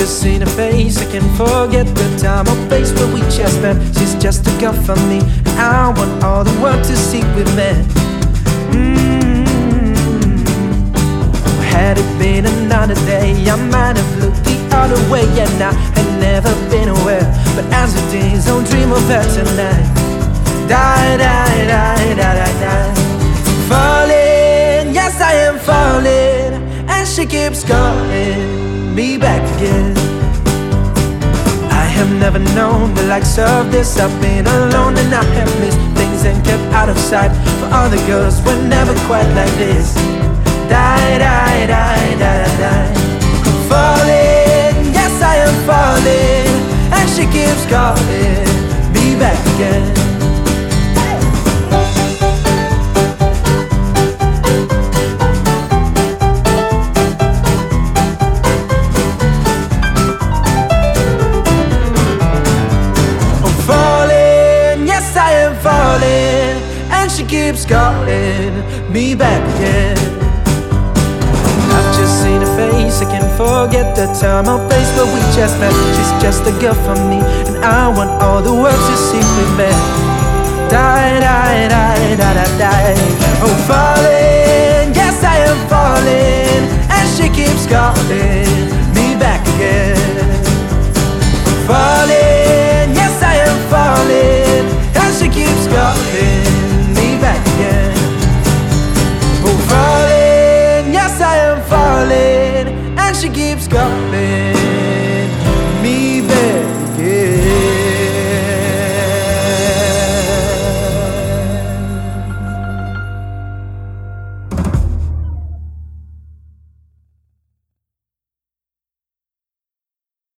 just seen her face, I can't forget the time or place where we just met. She's just a girl for me, and I want all the world to see we've met. Had it been another day, I might have looked the other way, and I had never been aware. But as it is, I'll dream of her tonight. Die, die, die, die, die, die. Falling, yes I am falling, and she keeps calling me back again. I have never known the likes of this. I've been alone and I have missed things and kept out of sight. For other girls we're never quite like this. Die, die, die, die, die. I'm falling, yes I am falling, and she keeps calling me back again. And she keeps calling me back again. I've just seen her face, I can't forget the time or place where we just met. She's just a girl for me, and I want all the world to see we met. Die, die, die, die, die, die. Oh, falling, yes I am falling, and she keeps calling me back again. Falling.